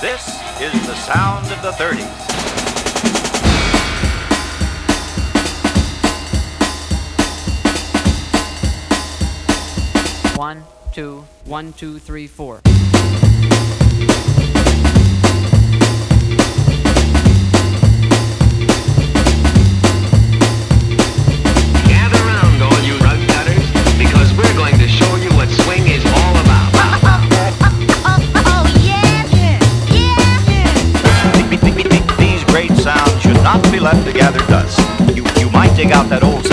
This is the sound of the 30s. One, two, 1, 2, 3, 4. Gather around, all you rug cutters, because we're going to show you what swing is all about. These great sounds should not be left to gather dust. You might dig out that old